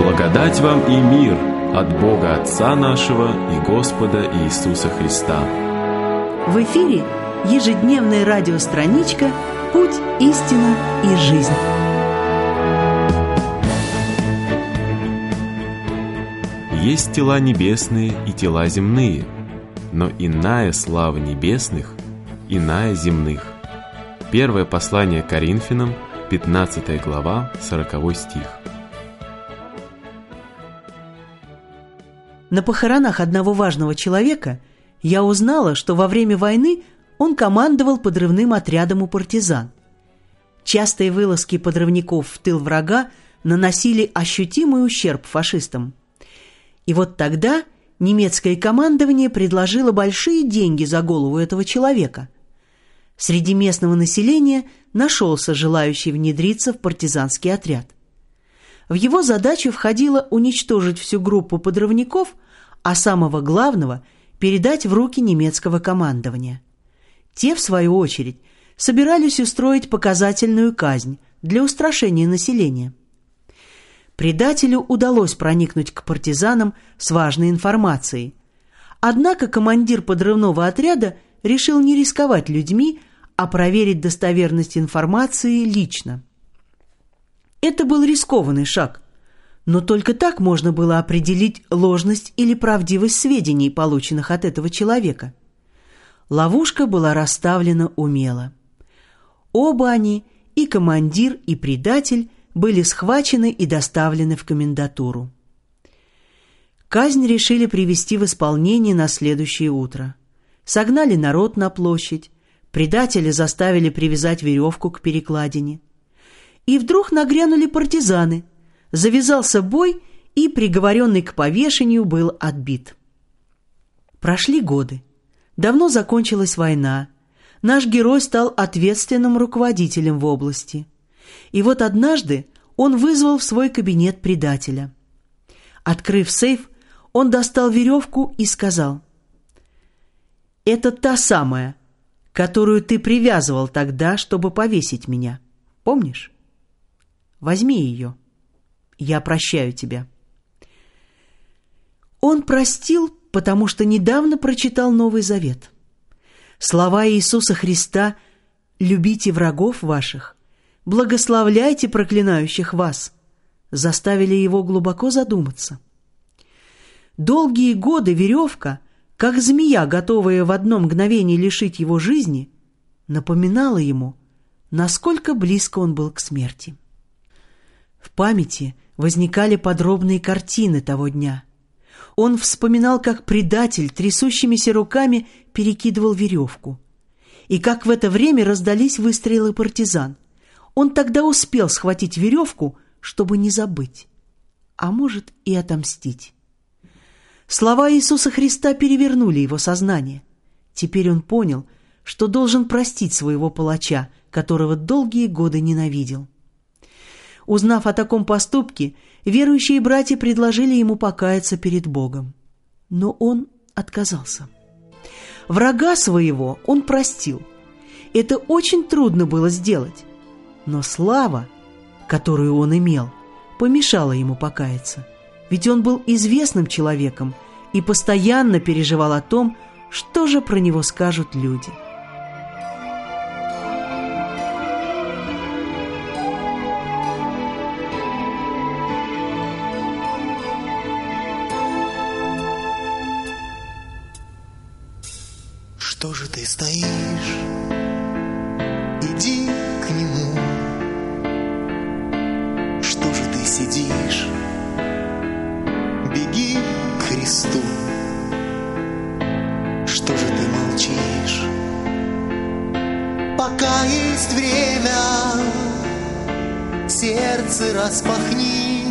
Благодать вам и мир от Бога Отца нашего и Господа Иисуса Христа. В эфире ежедневная радиостраничка «Путь, истина и жизнь». Есть тела небесные и тела земные, но иная слава небесных, иная земных. Первое послание Коринфянам, 15 глава, 40 стих. На похоронах одного важного человека я узнала, что во время войны он командовал подрывным отрядом у партизан. Частые вылазки подрывников в тыл врага наносили ощутимый ущерб фашистам. И вот тогда немецкое командование предложило большие деньги за голову этого человека. Среди местного населения нашелся желающий внедриться в партизанский отряд. В его задачу входило уничтожить всю группу подрывников, а самого главного – передать в руки немецкого командования. Те, в свою очередь, собирались устроить показательную казнь для устрашения населения. Предателю удалось проникнуть к партизанам с важной информацией. Однако командир подрывного отряда решил не рисковать людьми, а проверить достоверность информации лично. Это был рискованный шаг, но только так можно было определить ложность или правдивость сведений, полученных от этого человека. Ловушка была расставлена умело. Оба они, и командир, и предатель, были схвачены и доставлены в комендатуру. Казнь решили привести в исполнение на следующее утро. Согнали народ на площадь, предателя заставили привязать веревку к перекладине. И вдруг нагрянули партизаны. Завязался бой, и приговоренный к повешению был отбит. Прошли годы. Давно закончилась война. Наш герой стал ответственным руководителем в области. И вот однажды он вызвал в свой кабинет предателя. Открыв сейф, он достал веревку и сказал: «Это та самая, которую ты привязывал тогда, чтобы повесить меня. Помнишь? Возьми ее. Я прощаю тебя». Он простил, потому что недавно прочитал Новый Завет. Слова Иисуса Христа «Любите врагов ваших, благословляйте проклинающих вас» заставили его глубоко задуматься. Долгие годы веревка, как змея, готовая в одно мгновение лишить его жизни, напоминала ему, насколько близко он был к смерти. В памяти возникали подробные картины того дня. Он вспоминал, как предатель трясущимися руками перекидывал веревку, и как в это время раздались выстрелы партизан. Он тогда успел схватить веревку, чтобы не забыть, а может и отомстить. Слова Иисуса Христа перевернули его сознание. Теперь он понял, что должен простить своего палача, которого долгие годы ненавидел. Узнав о таком поступке, верующие братья предложили ему покаяться перед Богом. Но он отказался. Врага своего он простил. Это очень трудно было сделать. Но слава, которую он имел, помешала ему покаяться. Ведь он был известным человеком и постоянно переживал о том, что же про него скажут люди. Что же ты стоишь? Иди к нему. Что же ты сидишь? Беги к Христу. Что же ты молчишь? Пока есть время, сердце распахни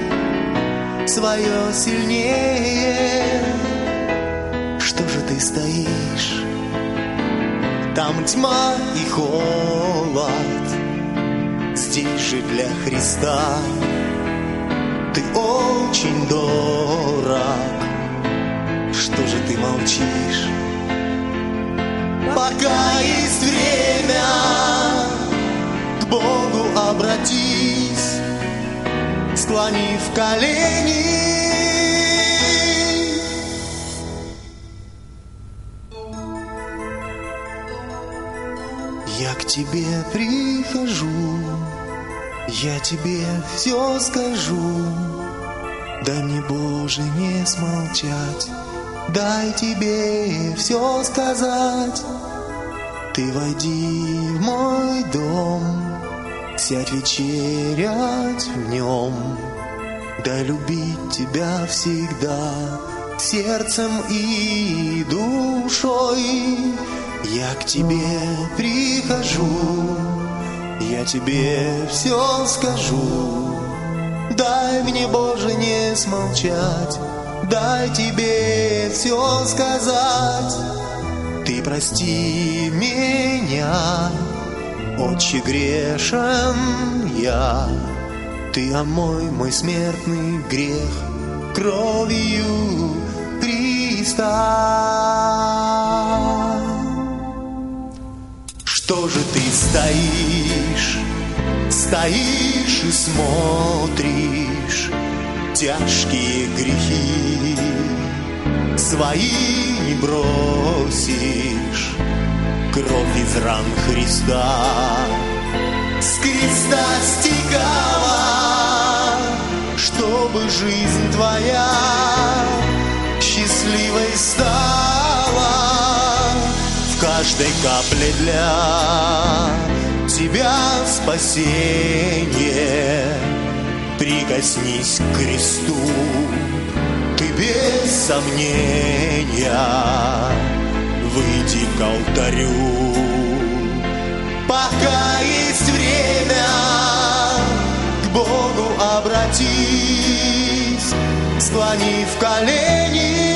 свое сильнее. Что же ты стоишь? Там тьма и холод, здесь же для Христа ты очень дорог. Что же ты молчишь? Пока есть время, к Богу обратись, склони склонив колени. Я к тебе прихожу, я тебе все скажу. Дай мне, Боже, не смолчать, дай тебе все сказать. Ты войди в мой дом, сядь вечерять в нем. Дай любить тебя всегда, сердцем и душой. Я к тебе прихожу, я тебе все скажу. Дай мне, Боже, не смолчать, дай тебе все сказать. Ты прости меня, Отче, грешен я. Ты омой мой смертный грех кровью Христа. Что же ты стоишь, стоишь и смотришь? Тяжкие грехи свои не бросишь. Кровь из ран Христа с креста стекала, чтобы жизнь твоя счастливой стала. В каждой капле для тебя спасение. Прикоснись к кресту, ты без сомнения. Выйди к алтарю, пока есть время. К Богу обратись, склонив колени.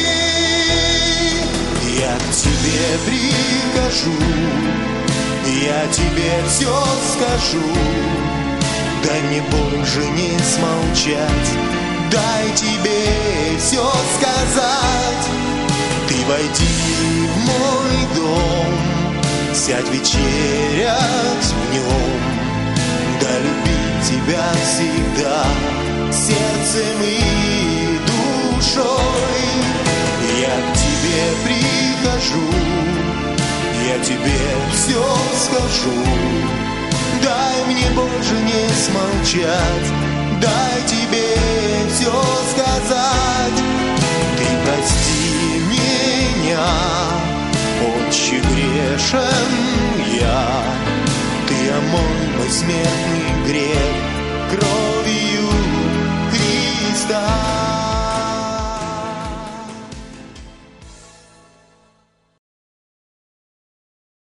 Я к тебе прикажу, я тебе все скажу. Дай мне, Боже, не смолчать, дай тебе все сказать. Ты войди в мой дом, сядь вечерять в нем. Дай любить тебя всегда, сердцем и душой. Я к тебе прихожу, я тебе все скажу. Дай мне, Боже, не смолчать, дай тебе все сказать. Ты прости меня, Отче, грешен я. Ты омой мой смертный грех кровью Христа.